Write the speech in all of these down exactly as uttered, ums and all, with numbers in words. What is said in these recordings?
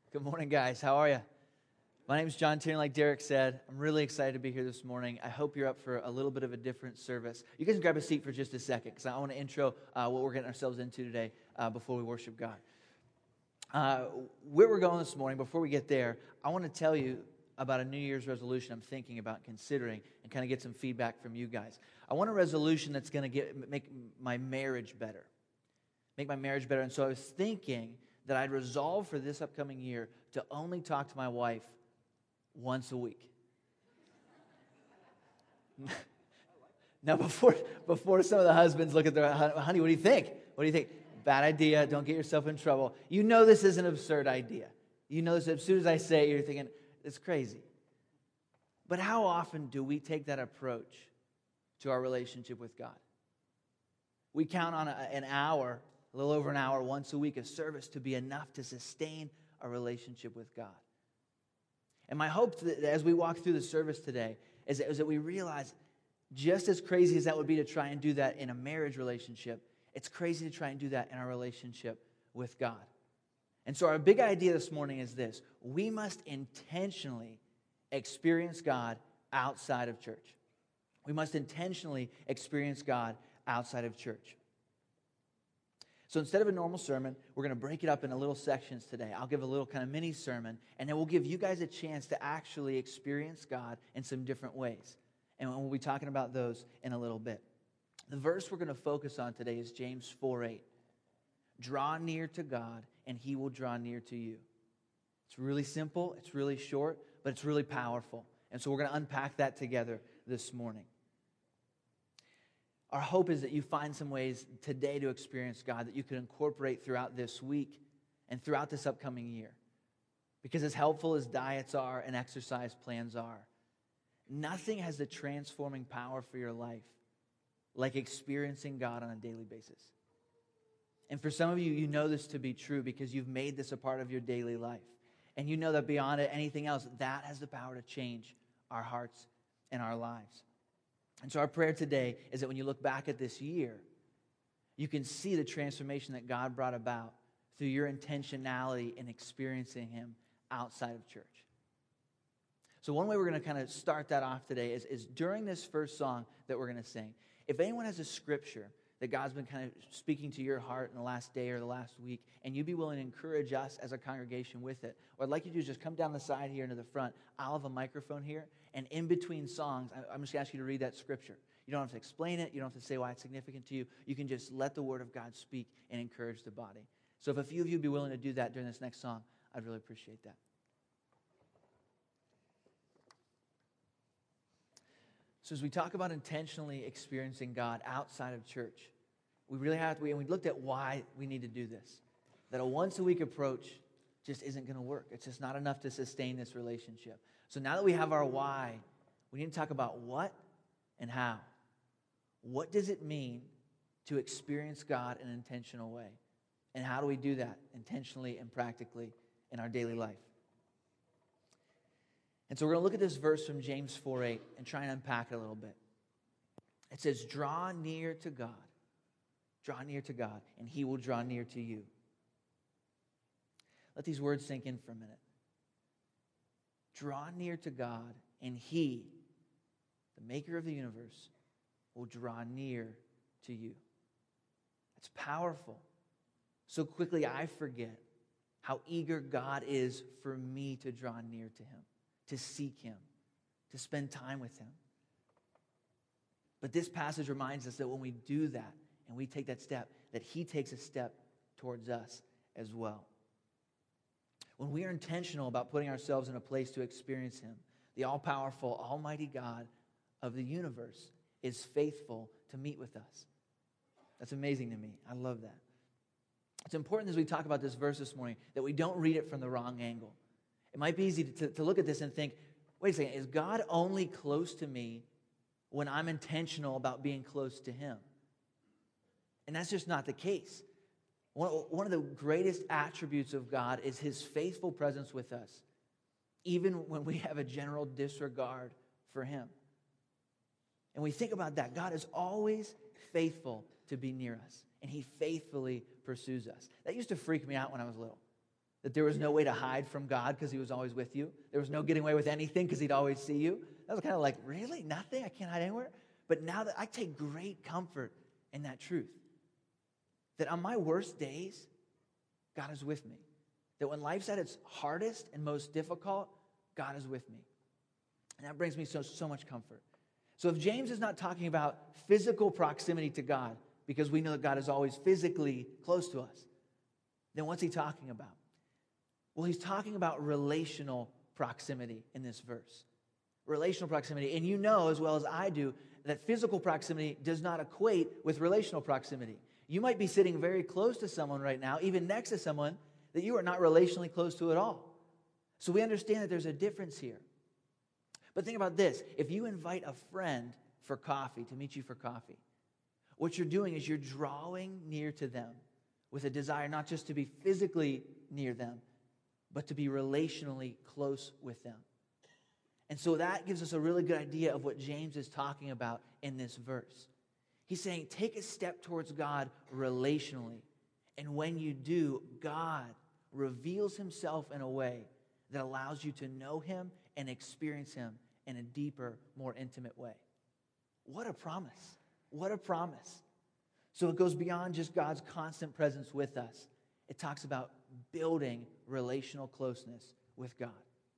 Good morning, guys. How are you? My name is John Tierney, like Derek said. I'm really excited to be here this morning. I hope you're up for a little bit of a different service. You guys can grab a seat for just a second because I want to intro uh, what we're getting ourselves into today uh, before we worship God. Uh, where we're going this morning, before we get there, I want to tell you about a New Year's resolution I'm thinking about considering and kind of get some feedback from you guys. I want a resolution that's going to get make my marriage better. Make my marriage better. And so I was thinking that I'd resolve for this upcoming year to only talk to my wife once a week. Now, before before some of the husbands look at their, honey, what do you think? What do you think? Bad idea. Don't get yourself in trouble. You know this is an absurd idea. You know this, as soon as I say it, you're thinking, it's crazy. But how often do we take that approach to our relationship with God? We count on a, an hour, a little over an hour once a week of service to be enough to sustain our relationship with God. And my hope that as we walk through the service today is that, is that we realize, just as crazy as that would be to try and do that in a marriage relationship, it's crazy to try and do that in our relationship with God. And so our big idea this morning is this: we must intentionally experience God outside of church. We must intentionally experience God outside of church. So instead of a normal sermon, we're going to break it up into little sections today. I'll give a little kind of mini sermon, and then we'll give you guys a chance to actually experience God in some different ways. And we'll be talking about those in a little bit. The verse we're going to focus on today is James four eight. Draw near to God, and He will draw near to you. It's really simple, it's really short, but it's really powerful. And so we're going to unpack that together this morning. Our hope is that you find some ways today to experience God that you can incorporate throughout this week and throughout this upcoming year. Because as helpful as diets are and exercise plans are, nothing has the transforming power for your life like experiencing God on a daily basis. And for some of you, you know this to be true because you've made this a part of your daily life. And you know that beyond anything else, that has the power to change our hearts and our lives. And so our prayer today is that when you look back at this year, you can see the transformation that God brought about through your intentionality in experiencing Him outside of church. So one way we're going to kind of start that off today is, is during this first song that we're going to sing, if anyone has a scripture that God's been kind of speaking to your heart in the last day or the last week, and you'd be willing to encourage us as a congregation with it, what I'd like you to do is just come down the side here into the front. I'll have a microphone here, and in between songs, I'm just going to ask you to read that scripture. You don't have to explain it. You don't have to say why it's significant to you. You can just let the Word of God speak and encourage the body. So if a few of you would be willing to do that during this next song, I'd really appreciate that. So as we talk about intentionally experiencing God outside of church, we really have to, and we looked at why we need to do this. That a once-a-week approach just isn't going to work. It's just not enough to sustain this relationship. So now that we have our why, we need to talk about what and how. What does it mean to experience God in an intentional way? And how do we do that intentionally and practically in our daily life? And so we're going to look at this verse from James four eight and try and unpack it a little bit. It says, draw near to God. Draw near to God, and He will draw near to you. Let these words sink in for a minute. Draw near to God, and He, the maker of the universe, will draw near to you. It's powerful. So quickly I forget how eager God is for me to draw near to Him, to seek Him, to spend time with Him. But this passage reminds us that when we do that and we take that step, that He takes a step towards us as well. When we are intentional about putting ourselves in a place to experience Him, the all-powerful, almighty God of the universe is faithful to meet with us. That's amazing to me. I love that. It's important as we talk about this verse this morning that we don't read it from the wrong angle. It might be easy to, to look at this and think, wait a second, is God only close to me when I'm intentional about being close to Him? And that's just not the case. One, one of the greatest attributes of God is His faithful presence with us, even when we have a general disregard for Him. And we think about that. God is always faithful to be near us, and He faithfully pursues us. That used to freak me out when I was little. That there was no way to hide from God because he was always with you. There was no getting away with anything because he'd always see you. That was kind of like, really? Nothing? I can't hide anywhere? But now that I take great comfort in that truth. That on my worst days, God is with me. That when life's at its hardest and most difficult, God is with me. And that brings me so, so much comfort. So if James is not talking about physical proximity to God, because we know that God is always physically close to us, then what's he talking about? Well, he's talking about relational proximity in this verse. Relational proximity. And you know as well as I do that physical proximity does not equate with relational proximity. You might be sitting very close to someone right now, even next to someone that you are not relationally close to at all. So we understand that there's a difference here. But think about this. If you invite a friend for coffee, to meet you for coffee, what you're doing is you're drawing near to them with a desire not just to be physically near them, but to be relationally close with them. And so that gives us a really good idea of what James is talking about in this verse. He's saying, take a step towards God relationally. And when you do, God reveals himself in a way that allows you to know him and experience him in a deeper, more intimate way. What a promise. What a promise. So it goes beyond just God's constant presence with us. It talks about building relational closeness with God.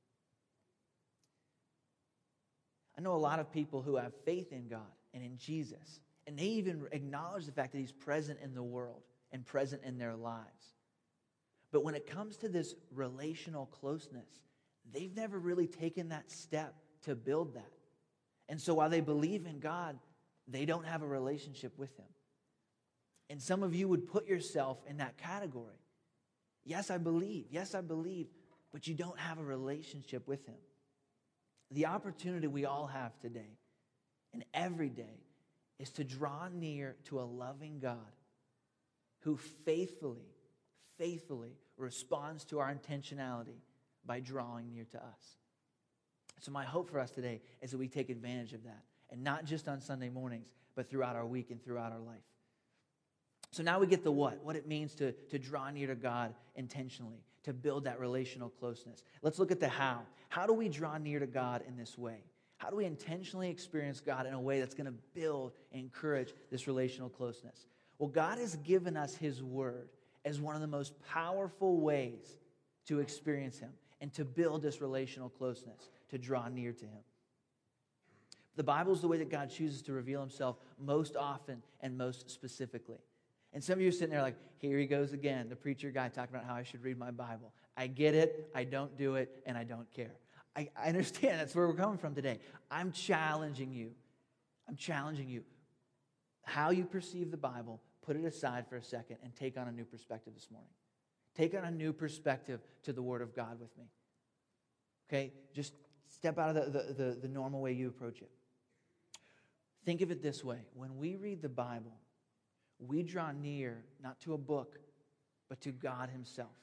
I know a lot of people who have faith in God and in Jesus, and they even acknowledge the fact that he's present in the world and present in their lives. But when it comes to this relational closeness, they've never really taken that step to build that. And so while they believe in God, they don't have a relationship with him. And some of you would put yourself in that category. Yes, I believe. Yes, I believe. But you don't have a relationship with him. The opportunity we all have today and every day is to draw near to a loving God who faithfully, faithfully responds to our intentionality by drawing near to us. So my hope for us today is that we take advantage of that. And not just on Sunday mornings, but throughout our week and throughout our life. So now we get the what, what it means to, to draw near to God intentionally, to build that relational closeness. Let's look at the how. How do we draw near to God in this way? How do we intentionally experience God in a way that's going to build and encourage this relational closeness? Well, God has given us his word as one of the most powerful ways to experience him and to build this relational closeness, to draw near to him. The Bible is the way that God chooses to reveal himself most often and most specifically. And some of you are sitting there like, here he goes again, the preacher guy talking about how I should read my Bible. I get it, I don't do it, and I don't care. I, I understand that's where we're coming from today. I'm challenging you. I'm challenging you. How you perceive the Bible, put it aside for a second and take on a new perspective this morning. Take on a new perspective to the Word of God with me. Okay? Just step out of the, the, the, the normal way you approach it. Think of it this way. When we read the Bible, we draw near not to a book, but to God himself.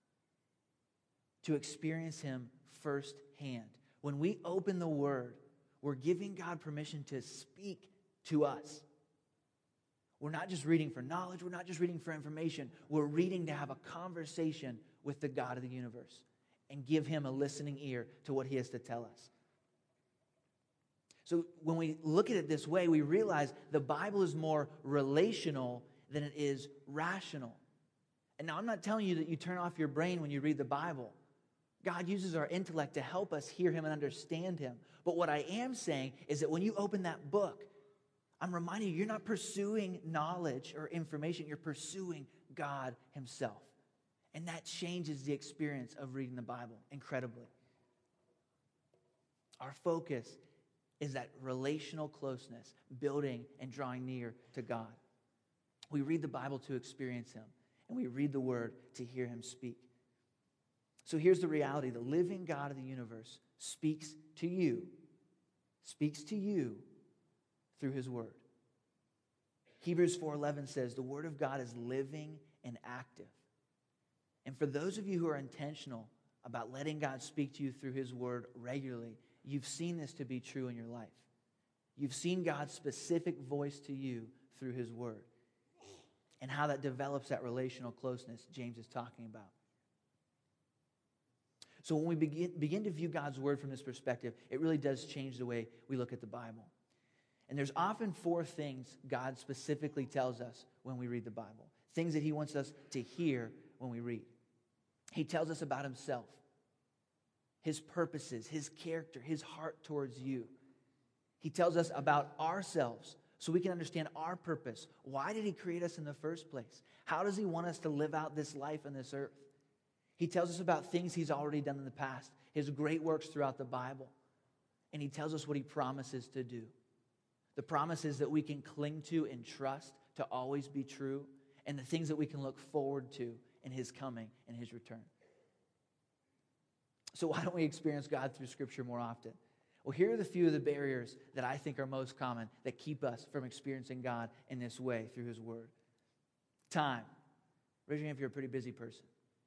To experience him firsthand. When we open the Word, we're giving God permission to speak to us. We're not just reading for knowledge. We're not just reading for information. We're reading to have a conversation with the God of the universe and give him a listening ear to what he has to tell us. So when we look at it this way, we realize the Bible is more relational than it is rational. And now I'm not telling you that you turn off your brain when you read the Bible. God uses our intellect to help us hear him and understand him. But what I am saying is that when you open that book, I'm reminding you, you're not pursuing knowledge or information. You're pursuing God himself. And that changes the experience of reading the Bible incredibly. Our focus is that relational closeness, building and drawing near to God. We read the Bible to experience him, and we read the Word to hear him speak. So here's the reality. The living God of the universe speaks to you, speaks to you through his Word. Hebrews four eleven says, the Word of God is living and active. And for those of you who are intentional about letting God speak to you through his Word regularly, you've seen this to be true in your life. You've seen God's specific voice to you through his Word and how that develops that relational closeness James is talking about. So when we begin, begin to view God's word from this perspective, it really does change the way we look at the Bible. And there's often four things God specifically tells us when we read the Bible, things that he wants us to hear when we read. He tells us about himself, his purposes, his character, his heart towards you. He tells us about ourselves so we can understand our purpose. Why did he create us in the first place? How does he want us to live out this life on this earth? He tells us about things he's already done in the past, his great works throughout the Bible. And he tells us what he promises to do. The promises that we can cling to and trust to always be true, and the things that we can look forward to in his coming and his return. So why don't we experience God through Scripture more often? Well, here are the few of the barriers that I think are most common that keep us from experiencing God in this way through his word. Time. Raise your hand if you're a pretty busy person.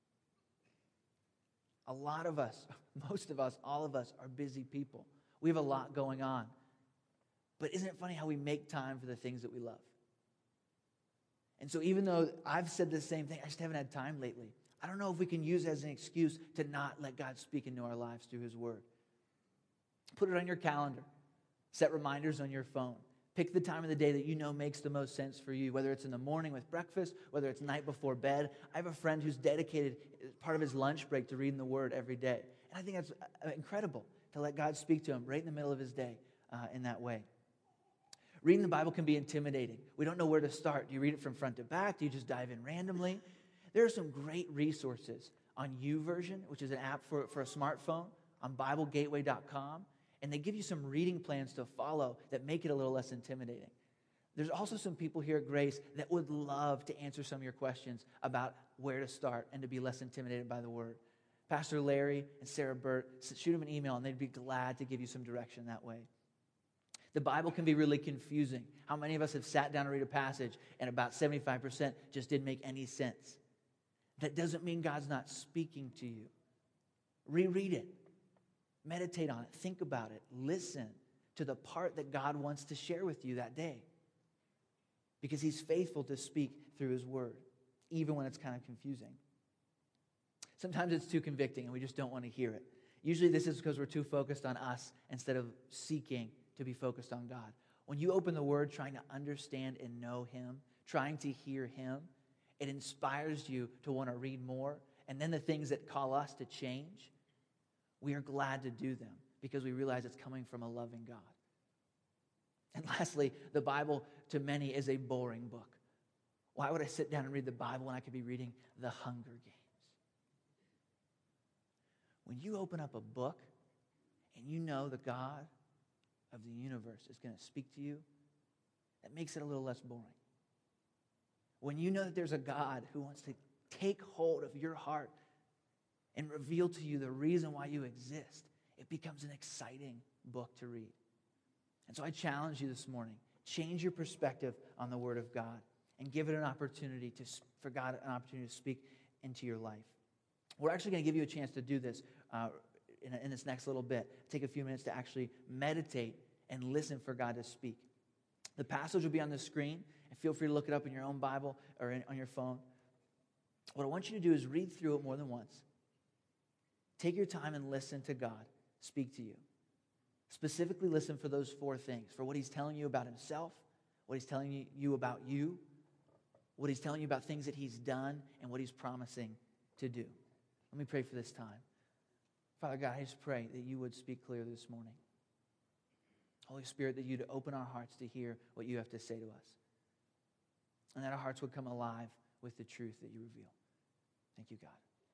A lot of us, most of us, all of us are busy people. We have a lot going on. But isn't it funny how we make time for the things that we love? And so even though I've said the same thing, I just haven't had time lately. I don't know if we can use it as an excuse to not let God speak into our lives through his word. Put it on your calendar. Set reminders on your phone. Pick the time of the day that you know makes the most sense for you, whether it's in the morning with breakfast, whether it's night before bed. I have a friend who's dedicated part of his lunch break to reading the word every day. And I think that's incredible to let God speak to him right in the middle of his day uh, in that way. Reading the Bible can be intimidating. We don't know where to start. Do you read it from front to back? Do you just dive in randomly? There are some great resources on YouVersion, which is an app for, for a smartphone, on Bible Gateway dot com. And they give you some reading plans to follow that make it a little less intimidating. There's also some people here at Grace that would love to answer some of your questions about where to start and to be less intimidated by the Word. Pastor Larry and Sarah Burt, shoot them an email and they'd be glad to give you some direction that way. The Bible can be really confusing. How many of us have sat down and read a passage and about seventy-five percent just didn't make any sense? That doesn't mean God's not speaking to you. Reread it. Meditate on it. Think about it. Listen to the part that God wants to share with you that day. Because he's faithful to speak through his word, even when it's kind of confusing. Sometimes it's too convicting and we just don't want to hear it. Usually this is because we're too focused on us instead of seeking to be focused on God. When you open the word trying to understand and know him, trying to hear him, it inspires you to want to read more. And then the things that call us to change, we are glad to do them because we realize it's coming from a loving God. And lastly, the Bible to many is a boring book. Why would I sit down and read the Bible when I could be reading The Hunger Games? When you open up a book and you know the God of the universe is going to speak to you, that makes it a little less boring. When you know that there's a God who wants to take hold of your heart and reveal to you the reason why you exist, it becomes an exciting book to read. And so I challenge you this morning, change your perspective on the Word of God and give it an opportunity to, for God an opportunity to speak into your life. We're actually going to give you a chance to do this uh, in, in this next little bit. Take a few minutes to actually meditate and listen for God to speak. The passage will be on the screen, and feel free to look it up in your own Bible or in, on your phone. What I want you to do is read through it more than once. Take your time and listen to God speak to you. Specifically listen for those four things, for what he's telling you about himself, what he's telling you about you, what he's telling you about things that he's done, and what he's promising to do. Let me pray for this time. Father God, I just pray that you would speak clearly this morning. Holy Spirit, that you'd open our hearts to hear what you have to say to us. And that our hearts would come alive with the truth that you reveal. Thank you, God.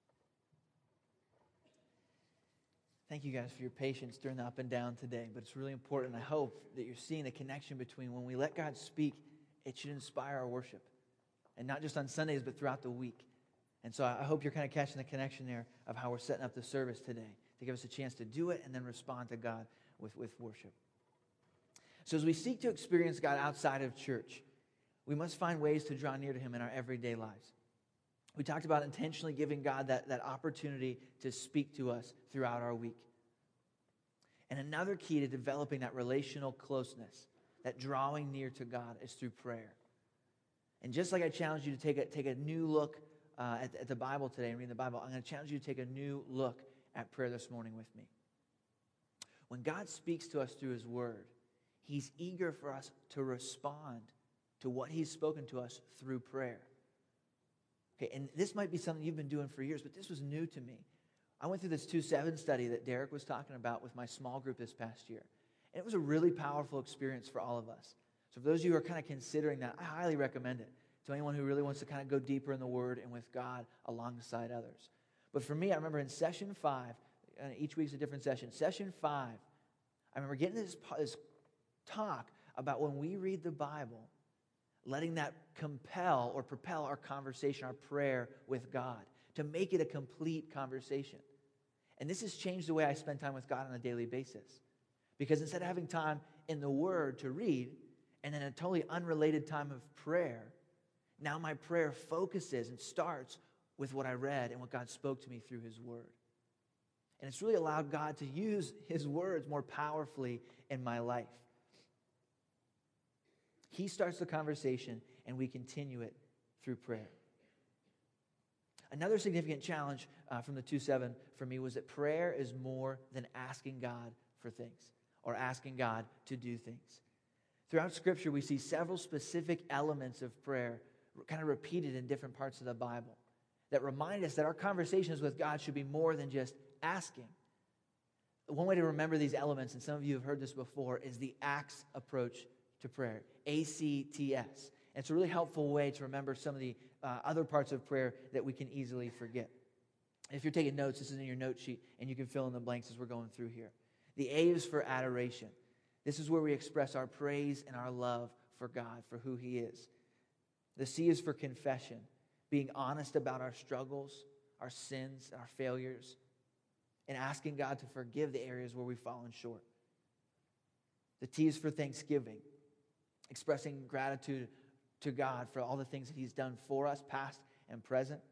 Thank you guys for your patience during the up and down today. But it's really important. I hope that you're seeing the connection between when we let God speak, it should inspire our worship. And not just on Sundays, but throughout the week. And so I hope you're kind of catching the connection there of how we're setting up the service today to give us a chance to do it and then respond to God with, with worship. So as we seek to experience God outside of church, we must find ways to draw near to him in our everyday lives. We talked about intentionally giving God that, that opportunity to speak to us throughout our week. And another key to developing that relational closeness, that drawing near to God, is through prayer. And just like I challenged you to take a, take a new look uh, at, at the Bible today and read the Bible, I'm going to challenge you to take a new look at prayer this morning with me. When God speaks to us through his word, he's eager for us to respond to what he's spoken to us through prayer. Okay, and this might be something you've been doing for years, but this was new to me. I went through this two seven study that Derek was talking about with my small group this past year. And it was a really powerful experience for all of us. So for those of you who are kind of considering that, I highly recommend it to anyone who really wants to kind of go deeper in the word and with God alongside others. But for me, I remember in session five, and each week's a different session. Session five, I remember getting this, this talk about when we read the Bible, letting that compel or propel our conversation, our prayer with God, to make it a complete conversation. And this has changed the way I spend time with God on a daily basis. Because instead of having time in the Word to read, and then a totally unrelated time of prayer, now my prayer focuses and starts with what I read and what God spoke to me through his Word. And it's really allowed God to use his words more powerfully in my life. He starts the conversation, and we continue it through prayer. Another significant challenge uh, from the two seven for me was that prayer is more than asking God for things or asking God to do things. Throughout Scripture, we see several specific elements of prayer kind of repeated in different parts of the Bible that remind us that our conversations with God should be more than just asking. One way to remember these elements, and some of you have heard this before, is the ACTS approach to prayer, A C T S. And it's a really helpful way to remember some of the uh, other parts of prayer that we can easily forget. If you're taking notes, this is in your note sheet, and you can fill in the blanks as we're going through here. The A is for adoration. This is where we express our praise and our love for God, for who he is. The C is for confession, being honest about our struggles, our sins, our failures, and asking God to forgive the areas where we've fallen short. The T is for thanksgiving, expressing gratitude to God for all the things that he's done for us, past and present.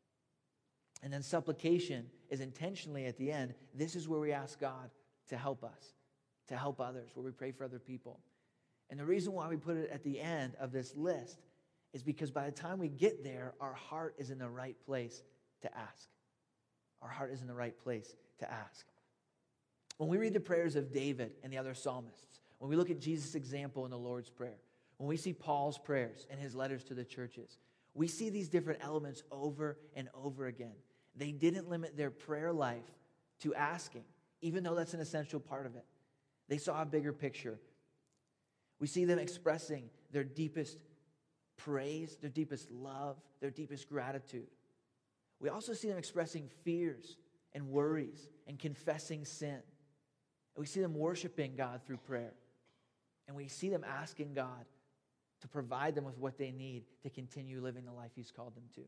And then supplication is intentionally at the end. This is where we ask God to help us, to help others, where we pray for other people. And the reason why we put it at the end of this list is because by the time we get there, our heart is in the right place to ask. Our heart is in the right place to ask. When we read the prayers of David and the other psalmists, when we look at Jesus' example in the Lord's Prayer, when we see Paul's prayers and his letters to the churches, we see these different elements over and over again. They didn't limit their prayer life to asking, even though that's an essential part of it. They saw a bigger picture. We see them expressing their deepest praise, their deepest love, their deepest gratitude. We also see them expressing fears and worries and confessing sin. And we see them worshiping God through prayer. And we see them asking God to provide them with what they need to continue living the life he's called them to.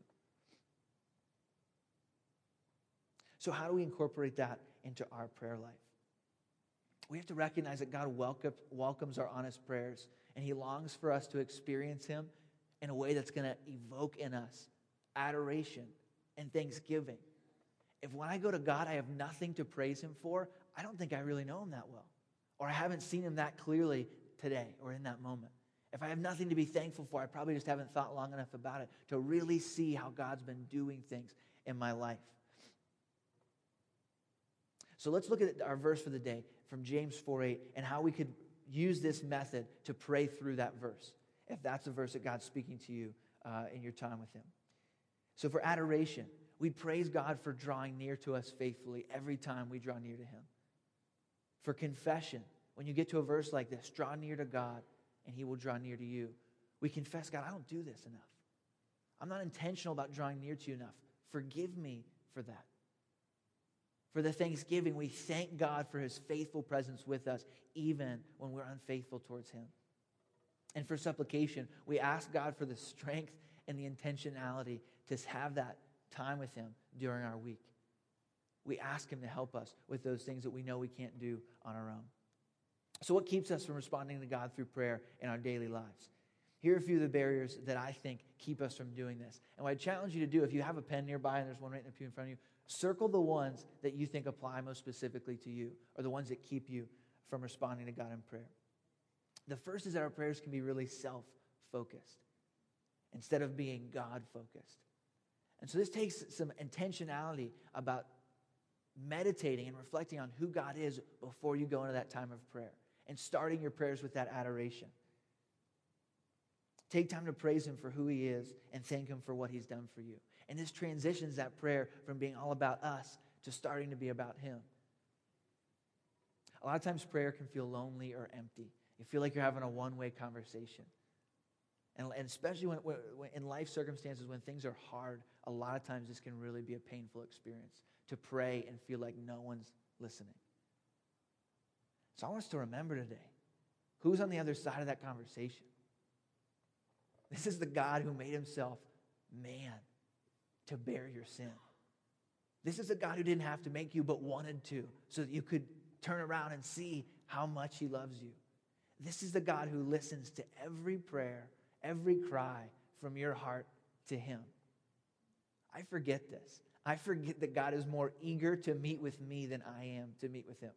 So how do we incorporate that into our prayer life? We have to recognize that God welcome, welcomes our honest prayers, and he longs for us to experience him in a way that's going to evoke in us adoration and thanksgiving. If when I go to God, I have nothing to praise him for, I don't think I really know him that well. Or I haven't seen him that clearly today or in that moment. If I have nothing to be thankful for, I probably just haven't thought long enough about it to really see how God's been doing things in my life. So let's look at our verse for the day from James four eight and how we could use this method to pray through that verse, if that's a verse that God's speaking to you uh, in your time with him. So for adoration, we praise God for drawing near to us faithfully every time we draw near to him. For confession, when you get to a verse like this, draw near to God and he will draw near to you. We confess, God, I don't do this enough. I'm not intentional about drawing near to you enough. Forgive me for that. For the thanksgiving, we thank God for his faithful presence with us, even when we're unfaithful towards him. And for supplication, we ask God for the strength and the intentionality to have that time with him during our week. We ask him to help us with those things that we know we can't do on our own. So what keeps us from responding to God through prayer in our daily lives? Here are a few of the barriers that I think keep us from doing this. And what I challenge you to do, if you have a pen nearby and there's one right in the pew in front of you, circle the ones that you think apply most specifically to you, or the ones that keep you from responding to God in prayer. The first is that our prayers can be really self-focused instead of being God-focused. And so this takes some intentionality about meditating and reflecting on who God is before you go into that time of prayer and starting your prayers with that adoration. Take time to praise him for who he is and thank him for what he's done for you. And this transitions that prayer from being all about us to starting to be about him. A lot of times prayer can feel lonely or empty. You feel like you're having a one-way conversation. And, and especially when, when in life circumstances, when things are hard, a lot of times this can really be a painful experience to pray and feel like no one's listening. So I want us to remember today, who's on the other side of that conversation? This is the God who made himself man to bear your sin. This is a God who didn't have to make you but wanted to so that you could turn around and see how much he loves you. This is the God who listens to every prayer, every cry from your heart to him. I forget this. I forget that God is more eager to meet with me than I am to meet with him.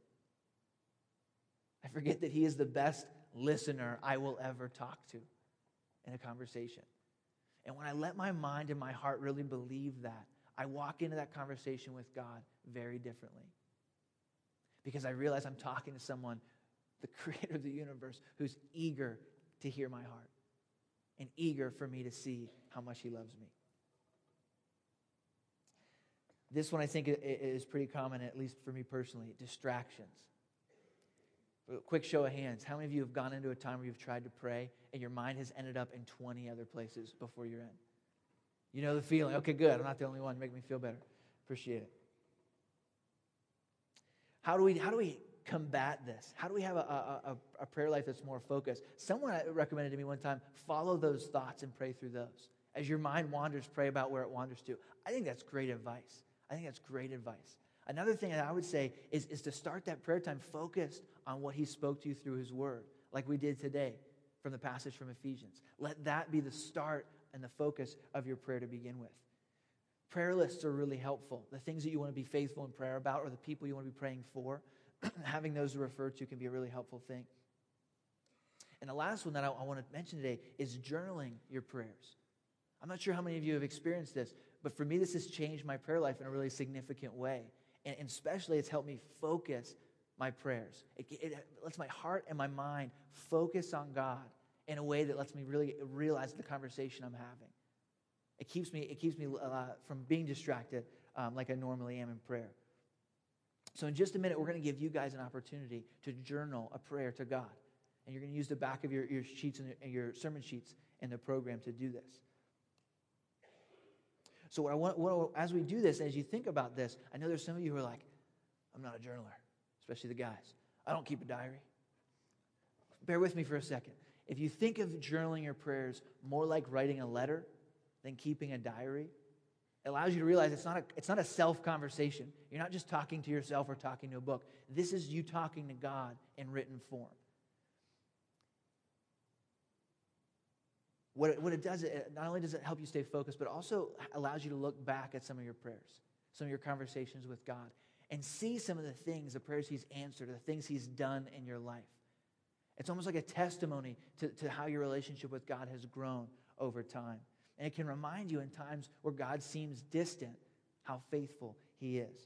I forget that he is the best listener I will ever talk to in a conversation. And when I let my mind and my heart really believe that, I walk into that conversation with God very differently. Because I realize I'm talking to someone, the creator of the universe, who's eager to hear my heart and eager for me to see how much he loves me. This one I think is pretty common, at least for me personally, distractions. A quick show of hands. How many of you have gone into a time where you've tried to pray and your mind has ended up in twenty other places before you're in? You know the feeling. Okay, good. I'm not the only one. Make me feel better. Appreciate it. How do we, how do we combat this? How do we have a, a, a prayer life that's more focused? Someone recommended to me one time, follow those thoughts and pray through those. As your mind wanders, pray about where it wanders to. I think that's great advice. I think that's great advice. Another thing that I would say is, is to start that prayer time focused on what he spoke to you through his word, like we did today from the passage from Ephesians. Let that be the start and the focus of your prayer to begin with. Prayer lists are really helpful. The things that you want to be faithful in prayer about or the people you want to be praying for, having those to refer to can be a really helpful thing. And the last one that I, I want to mention today is journaling your prayers. I'm not sure how many of you have experienced this, but for me, this has changed my prayer life in a really significant way. And, and especially, it's helped me focus my prayers. It, it lets my heart and my mind focus on God in a way that lets me really realize the conversation I'm having. It keeps me, it keeps me uh, from being distracted um, like I normally am in prayer. So in just a minute, we're going to give you guys an opportunity to journal a prayer to God. And you're going to use the back of your, your sheets and your sermon sheets in the program to do this. So what I want, what, as we do this, as you think about this, I know there's some of you who are like, I'm not a journaler, especially the guys. I don't keep a diary. Bear with me for a second. If you think of journaling your prayers more like writing a letter than keeping a diary, it allows you to realize it's not a, it's not a self-conversation. You're not just talking to yourself or talking to a book. This is you talking to God in written form. What it, what it does, it, not only does it help you stay focused, but also allows you to look back at some of your prayers, some of your conversations with God, and see some of the things, the prayers he's answered, the things he's done in your life. It's almost like a testimony to, to how your relationship with God has grown over time. And it can remind you in times where God seems distant, how faithful he is.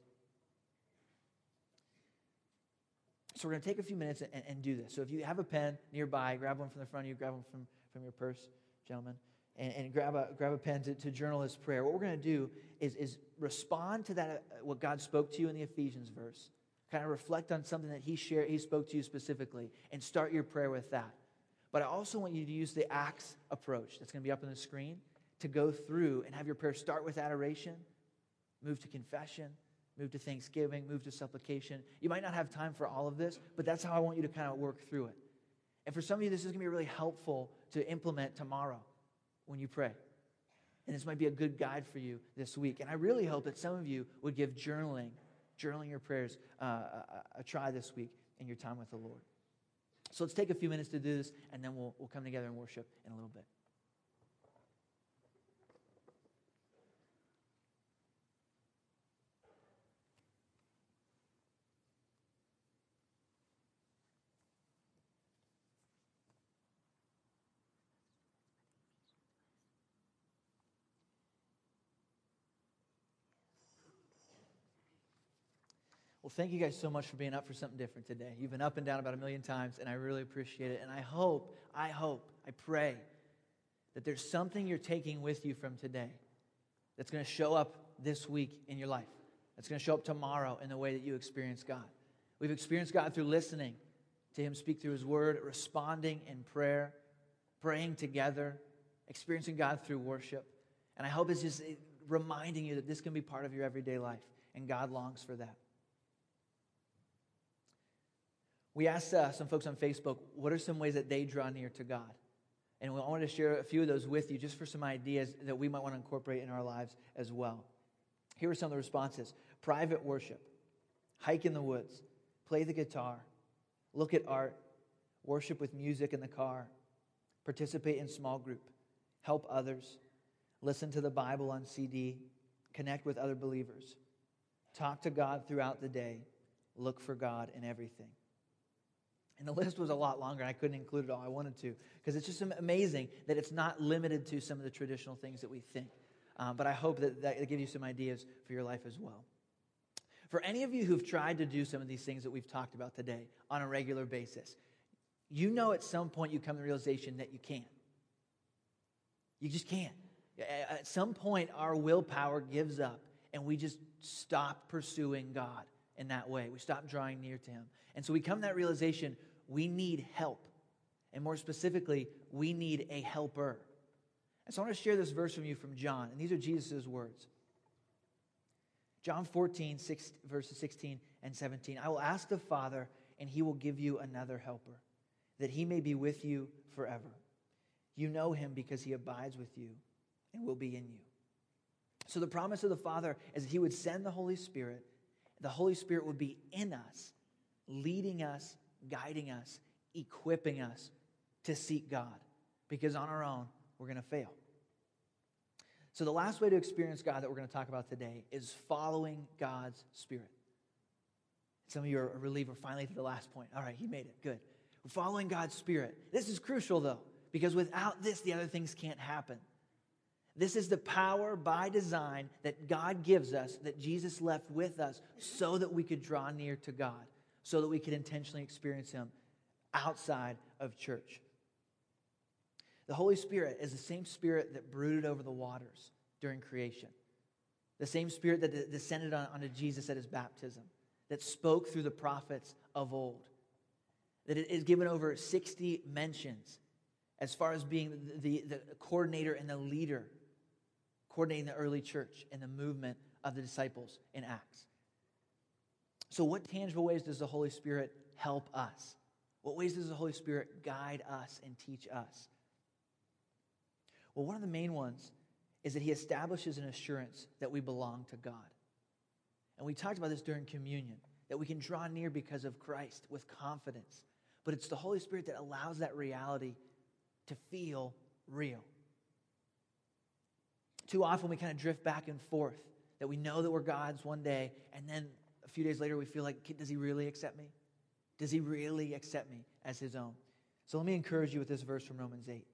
So we're going to take a few minutes and, and do this. So if you have a pen nearby, grab one from the front of you, grab one from, from your purse, gentlemen, and, and grab a grab a pen to, to journal this prayer. What we're going to do is, is respond to that, uh, what God spoke to you in the Ephesians verse. Kind of reflect on something that he shared, he spoke to you specifically, and start your prayer with that. But I also want you to use the Acts approach that's going to be up on the screen to go through and have your prayer start with adoration, move to confession, move to thanksgiving, move to supplication. You might not have time for all of this, but that's how I want you to kind of work through it. And for some of you, this is going to be really helpful to implement tomorrow when you pray. And this might be a good guide for you this week. And I really hope that some of you would give journaling, journaling your prayers, uh, a, a try this week in your time with the Lord. So let's take a few minutes to do this, and then we'll, we'll come together and worship in a little bit. Well, thank you guys so much for being up for something different today. You've been up and down about a million times, and I really appreciate it. And I hope, I hope, I pray that there's something you're taking with you from today that's going to show up this week in your life. That's going to show up tomorrow in the way that you experience God. We've experienced God through listening to Him speak through His Word, responding in prayer, praying together, experiencing God through worship. And I hope it's just reminding you that this can be part of your everyday life, and God longs for that. We asked uh, some folks on Facebook, what are some ways that they draw near to God? And I wanted to share a few of those with you just for some ideas that we might want to incorporate in our lives as well. Here are some of the responses. Private worship, hike in the woods, play the guitar, look at art, worship with music in the car, participate in small group, help others, listen to the Bible on C D, connect with other believers, talk to God throughout the day, look for God in everything. And the list was a lot longer. I couldn't include it all. I wanted to, because it's just amazing that it's not limited to some of the traditional things that we think. Um, but I hope that that gives you some ideas for your life as well. For any of you who've tried to do some of these things that we've talked about today on a regular basis, you know at some point you come to the realization that you can't. You just can't. At some point, our willpower gives up, and we just stop pursuing God in that way. We stop drawing near to Him. And so we come to that realization, we need help. And more specifically, we need a helper. And so I want to share this verse from you from John. And these are Jesus' words. John fourteen, six, verses sixteen and seventeen. I will ask the Father, and He will give you another helper, that He may be with you forever. You know Him because He abides with you and will be in you. So the promise of the Father is that He would send the Holy Spirit. The Holy Spirit would be in us, leading us, guiding us, equipping us to seek God. Because on our own, we're going to fail. So the last way to experience God that we're going to talk about today is following God's Spirit. Some of you are relieved we're finally to the last point. All right, he made it. Good. We're following God's Spirit. This is crucial, though, because without this, the other things can't happen. This is the power by design that God gives us, that Jesus left with us, so that we could draw near to God, so that we could intentionally experience Him outside of church. The Holy Spirit is the same Spirit that brooded over the waters during creation, the same Spirit that descended on, onto Jesus at His baptism, that spoke through the prophets of old, that it is given over sixty mentions as far as being the, the, the coordinator and the leader, coordinating the early church and the movement of the disciples in Acts. So what tangible ways does the Holy Spirit help us? What ways does the Holy Spirit guide us and teach us? Well, one of the main ones is that He establishes an assurance that we belong to God. And we talked about this during communion, that we can draw near because of Christ with confidence. But it's the Holy Spirit that allows that reality to feel real. Too often we kind of drift back and forth, that we know that we're God's one day, and then a few days later we feel like, does He really accept me? Does He really accept me as His own? So let me encourage you with this verse from Romans eight.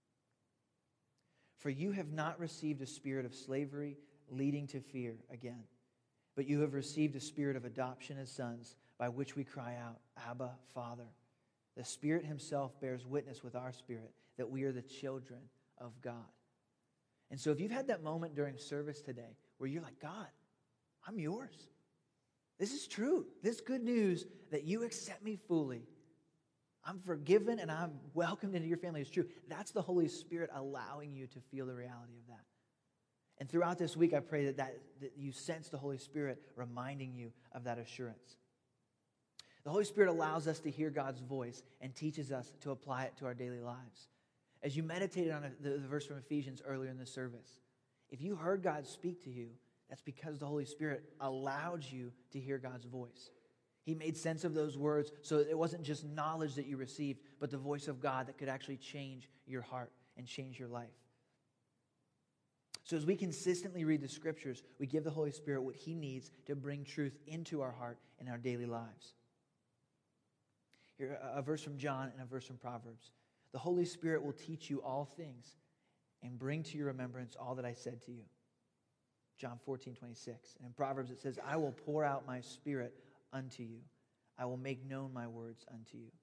For you have not received a spirit of slavery leading to fear again, but you have received a spirit of adoption as sons, by which we cry out, Abba, Father. The Spirit Himself bears witness with our spirit that we are the children of God. And so if you've had that moment during service today where you're like, God, I'm yours. This is true. This good news that you accept me fully. I'm forgiven and I'm welcomed into your family is true. That's the Holy Spirit allowing you to feel the reality of that. And throughout this week, I pray that, that, that you sense the Holy Spirit reminding you of that assurance. The Holy Spirit allows us to hear God's voice and teaches us to apply it to our daily lives. As you meditated on the, the verse from Ephesians earlier in the service, if you heard God speak to you, that's because the Holy Spirit allowed you to hear God's voice. He made sense of those words so that it wasn't just knowledge that you received, but the voice of God that could actually change your heart and change your life. So as we consistently read the Scriptures, we give the Holy Spirit what He needs to bring truth into our heart and our daily lives. Here, a verse from John and a verse from Proverbs. The Holy Spirit will teach you all things and bring to your remembrance all that I said to you. John fourteen, twenty-six. And in Proverbs it says, I will pour out my Spirit unto you. I will make known my words unto you.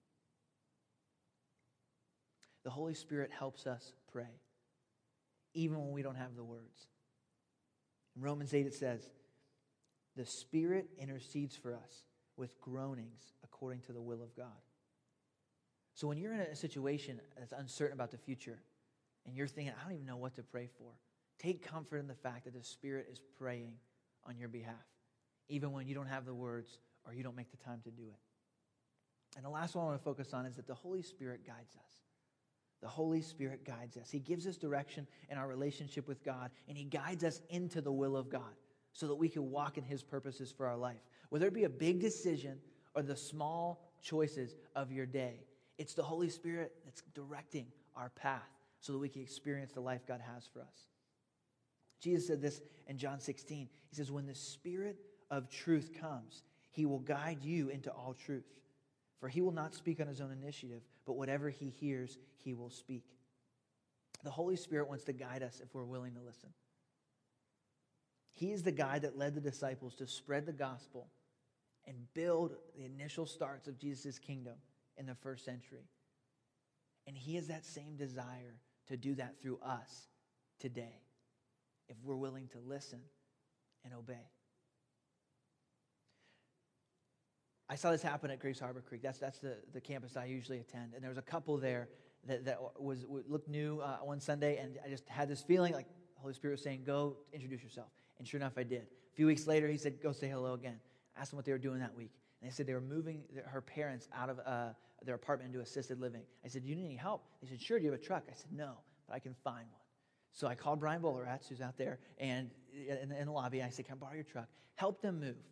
The Holy Spirit helps us pray, even when we don't have the words. In Romans eight it says, the Spirit intercedes for us with groanings according to the will of God. So when you're in a situation that's uncertain about the future, and you're thinking, I don't even know what to pray for, take comfort in the fact that the Spirit is praying on your behalf, even when you don't have the words or you don't make the time to do it. And the last one I want to focus on is that the Holy Spirit guides us. The Holy Spirit guides us. He gives us direction in our relationship with God, and He guides us into the will of God so that we can walk in His purposes for our life. Whether it be a big decision or the small choices of your day, it's the Holy Spirit that's directing our path so that we can experience the life God has for us. Jesus said this in John sixteen. He says, when the Spirit of truth comes, He will guide you into all truth. For He will not speak on His own initiative, but whatever He hears, He will speak. The Holy Spirit wants to guide us if we're willing to listen. He is the guide that led the disciples to spread the gospel and build the initial starts of Jesus' kingdom in the first century. And He has that same desire to do that through us today, if we're willing to listen and obey. I saw this happen at Grace Harbor Creek. That's that's the, the campus I usually attend. And there was a couple there that, that was looked new uh, one Sunday, and I just had this feeling like the Holy Spirit was saying, go introduce yourself. And sure enough, I did. A few weeks later, He said, go say hello again. I asked them what they were doing that week. And they said they were moving their, her parents out of uh, their apartment into assisted living. I said, do you need any help? They said, sure, do you have a truck? I said, no, but I can find one. So I called Brian Bowleratz, who's out there, and in the, in the lobby, and I said, can I borrow your truck? Help them move.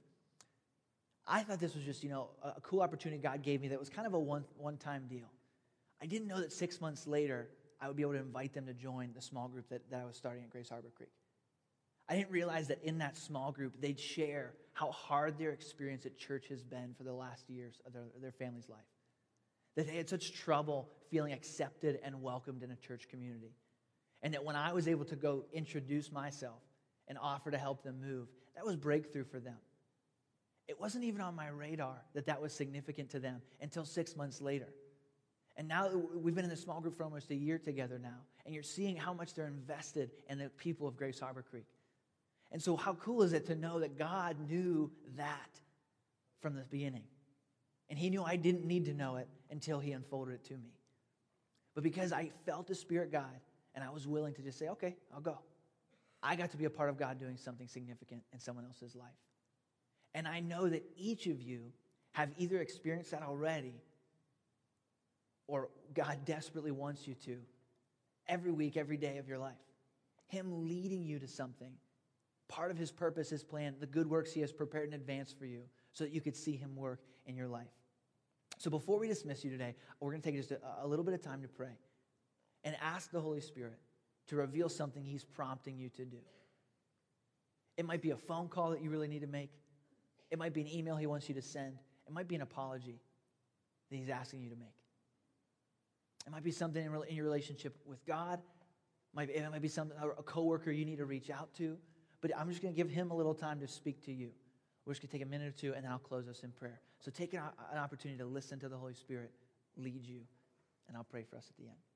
I thought this was just, you know, a cool opportunity God gave me that was kind of a one, one-time deal. I didn't know that six months later, I would be able to invite them to join the small group that, that I was starting at Grace Harbor Creek. I didn't realize that in that small group, they'd share how hard their experience at church has been for the last years of their, their family's life. That they had such trouble feeling accepted and welcomed in a church community. And that when I was able to go introduce myself and offer to help them move, that was breakthrough for them. It wasn't even on my radar that that was significant to them until six months later. And now we've been in this small group for almost a year together now, and you're seeing how much they're invested in the people of Grace Harbor Creek. And so how cool is it to know that God knew that from the beginning? And He knew I didn't need to know it until He unfolded it to me. But because I felt the Spirit guide, and I was willing to just say, okay, I'll go, I got to be a part of God doing something significant in someone else's life. And I know that each of you have either experienced that already or God desperately wants you to every week, every day of your life. Him leading you to something, part of His purpose, His plan, the good works He has prepared in advance for you so that you could see Him work in your life. So before we dismiss you today, we're going to take just a, a little bit of time to pray and ask the Holy Spirit to reveal something He's prompting you to do. It might be a phone call that you really need to make. It might be an email He wants you to send. It might be an apology that He's asking you to make. It might be something in, in your relationship with God. It might be, it might be something, a coworker you need to reach out to. But I'm just going to give Him a little time to speak to you. We're just going to take a minute or two, and then I'll close us in prayer. So take an, an opportunity to listen to the Holy Spirit lead you, and I'll pray for us at the end.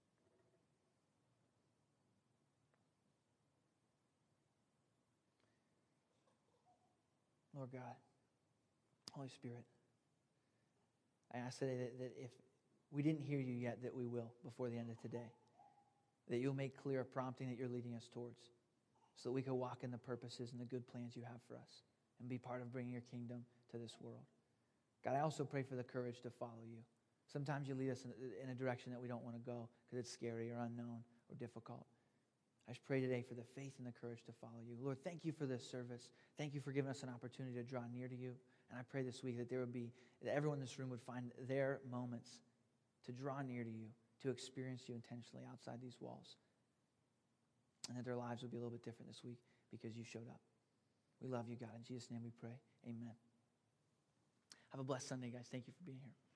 Lord God, Holy Spirit, I ask today that, that if we didn't hear you yet, that we will before the end of today. That you'll make clear a prompting that you're leading us towards so that we can walk in the purposes and the good plans you have for us and be part of bringing your kingdom to this world. God, I also pray for the courage to follow you. Sometimes you lead us in, in a direction that we don't want to go because it's scary or unknown or difficult. I just pray today for the faith and the courage to follow you. Lord, thank you for this service. Thank you for giving us an opportunity to draw near to you. And I pray this week that there would be, that everyone in this room would find their moments to draw near to you, to experience you intentionally outside these walls. And that their lives would be a little bit different this week because you showed up. We love you, God. In Jesus' name we pray. Amen. Have a blessed Sunday, guys. Thank you for being here.